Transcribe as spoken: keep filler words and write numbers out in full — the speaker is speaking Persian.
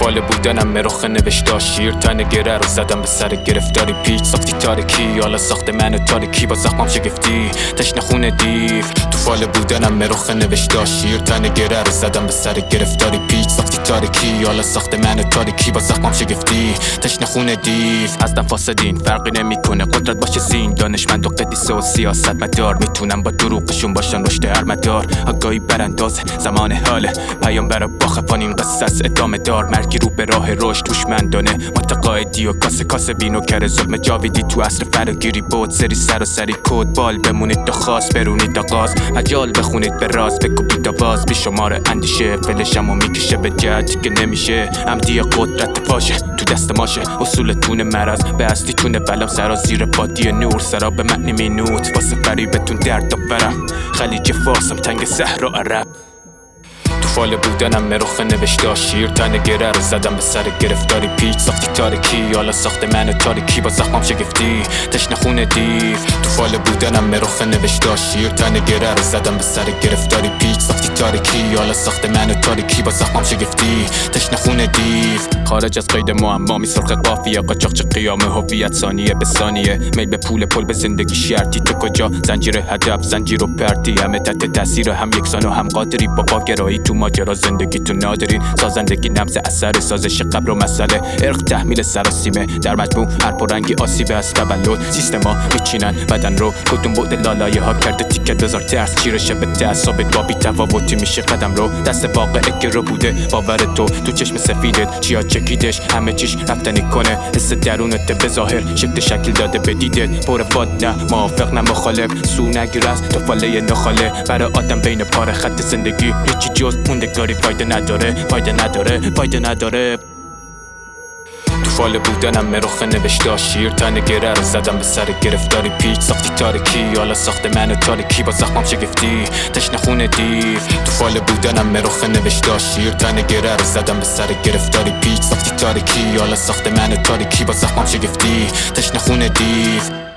فال بودنم مرخ نوشتا شیر تن گره رو زدم به سر گرفتاری پیچ ساختی تاریکی حالا ساخت من تاریکی با زخمم شگفتی تشنه خون دیو تو فال بودنم مرخ نوشتا شیر تن گره رو زدم به سر گرفتاری پیچ ساختی تاریکی حالا ساخت من تاریکی با زخمم شگفتی تشنه خون دیو از فاسدین فرقی نمیکنه قدرت باشه زین دانشمند و قدیسه و سیاست مدار میتونم با دروغشون باشن رشد هر مدار آگاهی برانداز زمان حاله پیامبر باخفان این قصص ادامه دار مرگی رو به راه رشد هوشمندانه متقاعدی و کاسه کاسه بینو کر ظلم جاویدی تو عصر فراگیری بود سری سر و سری کد بال بمونید تا خاص برونید آغاز مجال بخونید به راز بکوبید آواز بیشمار اندیشه فلشمو میکشه به جد که نمیشه عمدی قدرت پاشه تو دست ماشه اصولتون مرز به اصلیتون بلم سرا زیر بادی نور سرا به معنی مینوت واسه فریبتون درد دارم خلیج فارسم تنگ صحرا عرب تو فال بودنم مرخ نوشتا شیر تن گره رو زدم به سر گرفتاری پیچ ساختی تاریکی حالا ساخت من تاریکی با زخمم شگفتی تشنه خون دیو تو فال بودنم مرخ نوشتا شیر تن گره رو زدم به سر گرفتاری پیچ ساختی تاریکی حالا ساخت من تاریکی با زخمم شگفتی تشنه خون دیو خارج از قید معما می سرخ قافیه قاچاقچی قیام هویت ثانیه به ثانیه میل به پول پل به زندگی شرطی تو کجا زنجیر هدف زنجیر و پرتی همه تحت تاثیر هم یکسان و هم قادری بابا گرایی تو ماجرا زندگی تو نادرین سازندگی نبض اثر سازش قبر و مسئله ارق تحمیل سراسیمه در مجموع هر پرنگی آسیبه از تولد سیستما میچینن بدن رو کدوم بود لالایه ها کرده تیکه بذار ترس چیرشه به تعصابت با بی تفاوتی میشه قدم رو دست واقعه که رو بوده باور تو تو چشم سفیدت چیا چکیدش همه چیش رفتنی کنه حس درونت به ظاهر شکل شکل داده به دیدت پر باد نه موافق نه مخالف سو نگیر از تو فاله نخاله برای آدم بین پاره خط زندگی هیچی جز موندگاری فایده نداره فایده نداره فایده نداره تو فال بودنم مرخ نوشتا شیر تن گره رو زدم به سر گرفتاری پیچ ساختی تاریکی حالا ساخت من تاریکی با زخمم شگفتی تشنه خون دیو تو فال بودنم مرخ نوشتا شیر تن گره رو زدم به سر گرفتاری پیچ ساختی تاریکی حالا ساخت من تاریکی با زخمم شگفتی تشنه خون دیو